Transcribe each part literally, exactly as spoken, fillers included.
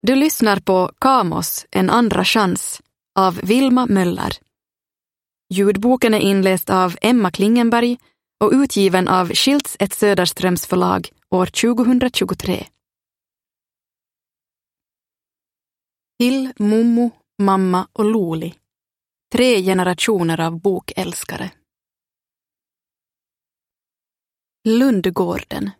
Du lyssnar på Kamos, en andra chans av Vilma Möller. Ljudboken är inläst av Emma Klingenberg och utgiven av Schilds ett Söderströms förlag år tjugohundratjugotre. Till Momo, mamma och Loli. Tre generationer av bokälskare. Lundgården.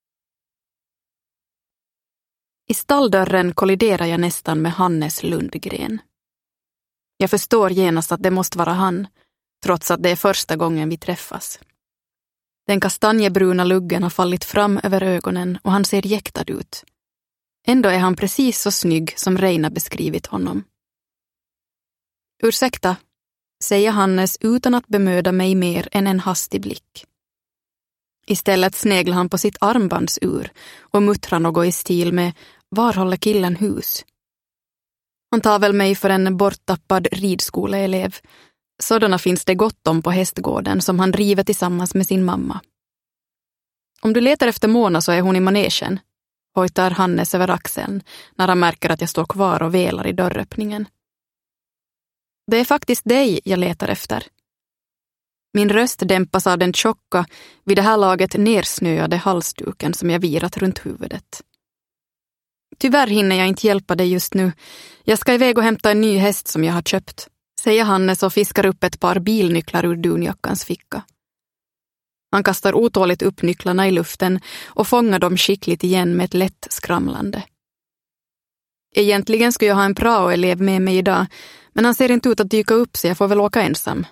I stalldörren kolliderar jag nästan med Hannes Lundgren. Jag förstår genast att det måste vara han, trots att det är första gången vi träffas. Den kastanjebruna luggen har fallit fram över ögonen och han ser jäktad ut. Ändå är han precis så snygg som Reina beskrivit honom. Ursäkta, säger Hannes utan att bemöda mig mer än en hastig blick. Istället sneglar han på sitt armbandsur och muttrar något i stil med var håller killen hus? Han tar väl mig för en borttappad ridskoleelev. Sådana finns det gott om på hästgården som han driver tillsammans med sin mamma. Om du letar efter Mona så är hon i manegen, hojtar Hannes över axeln när han märker att jag står kvar och velar i dörröppningen. Det är faktiskt dig jag letar efter. Min röst dämpas av den tjocka, vid det här laget nersnöade halsduken som jag virat runt huvudet. Tyvärr hinner jag inte hjälpa dig just nu. Jag ska iväg och hämta en ny häst som jag har köpt, säger Hannes och fiskar upp ett par bilnycklar ur dunjackans ficka. Han kastar otåligt upp nycklarna i luften och fångar dem skickligt igen med ett lätt skramlande. Egentligen skulle jag ha en prao-elev med mig idag, men han ser inte ut att dyka upp så jag får väl åka ensam.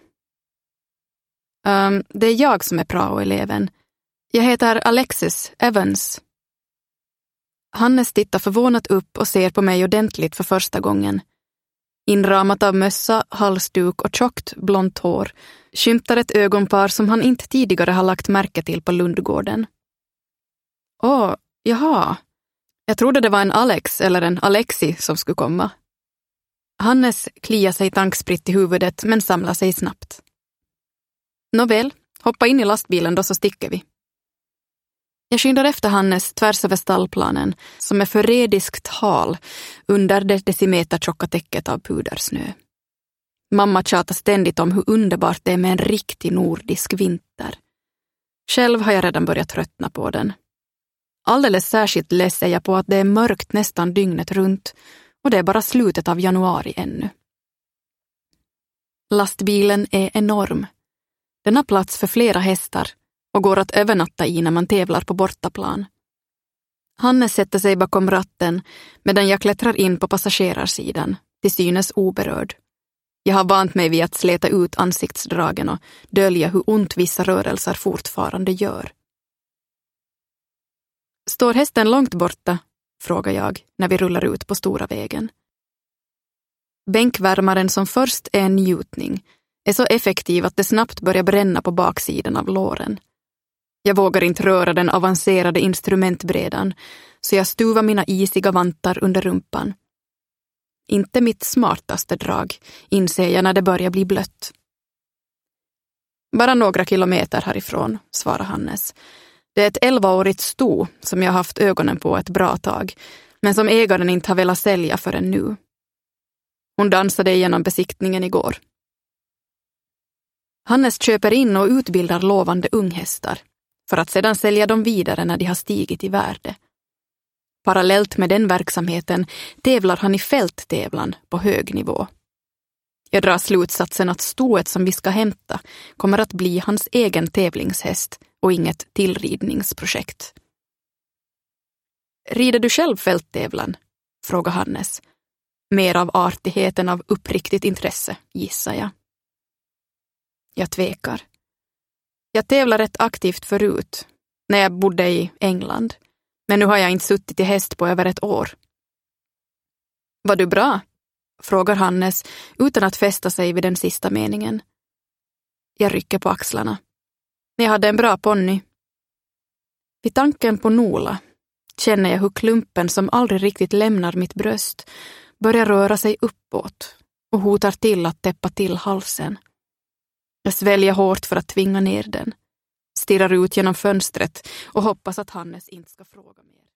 Um, det är jag som är prao-eleven. Jag heter Alexis Evans. Hannes tittar förvånat upp och ser på mig ordentligt för första gången. Inramat av mössa, halsduk och tjockt blont hår skymtar ett ögonpar som han inte tidigare har lagt märke till på Lundgården. Åh, jaha. Jag trodde det var en Alex eller en Alexi som skulle komma. Hannes kliar sig tankspritt i huvudet men samlar sig snabbt. Nåväl, hoppa in i lastbilen då så sticker vi. Jag skyndar efter Hannes tvärs över stallplanen som är förrädiskt hal under det decimetertjocka täcket av pudersnö. Mamma tjatar ständigt om hur underbart det är med en riktig nordisk vinter. Själv har jag redan börjat tröttna på den. Alldeles särskilt less är jag på att det är mörkt nästan dygnet runt och det är bara slutet av januari ännu. Lastbilen är enorm. Den har plats för flera hästar och går att övernatta i när man tävlar på bortaplan. Hannes sätter sig bakom ratten medan jag klättrar in på passagerarsidan, till synes oberörd. Jag har vant mig vid att släta ut ansiktsdragen och dölja hur ont vissa rörelser fortfarande gör. Står hästen långt borta? Frågar jag när vi rullar ut på stora vägen. Bänkvärmaren som först är en njutning är så effektiv att det snabbt börjar bränna på baksidan av låren. Jag vågar inte röra den avancerade instrumentbrädan så jag stuvar mina isiga vantar under rumpan. Inte mitt smartaste drag, inser jag när det börjar bli blött. Bara några kilometer härifrån, svarar Hannes. Det är ett elvaårigt sto som jag haft ögonen på ett bra tag, men som ägaren inte har velat sälja förrän nu. Hon dansade igenom besiktningen igår. Hannes köper in och utbildar lovande unghästar för att sedan sälja dem vidare när de har stigit i värde. Parallellt med den verksamheten tävlar han i fälttävlan på hög nivå. Jag drar slutsatsen att stoet som vi ska hämta kommer att bli hans egen tävlingshäst och inget tillridningsprojekt. Rider du själv fälttävlan? Frågar Hannes. Mer av artighet än av uppriktigt intresse, gissar jag. Jag tvekar. Jag tävlar rätt aktivt förut, när jag bodde i England. Men nu har jag inte suttit i häst på över ett år. Var du bra? Frågar Hannes utan att fästa sig vid den sista meningen. Jag rycker på axlarna. Jag hade en bra ponny. Vid tanken på Nola känner jag hur klumpen som aldrig riktigt lämnar mitt bröst börjar röra sig uppåt och hotar till att täppa till halsen. Jag sväljer hårt för att tvinga ner den. Stirrar ut genom fönstret och hoppas att Hannes inte ska fråga mer.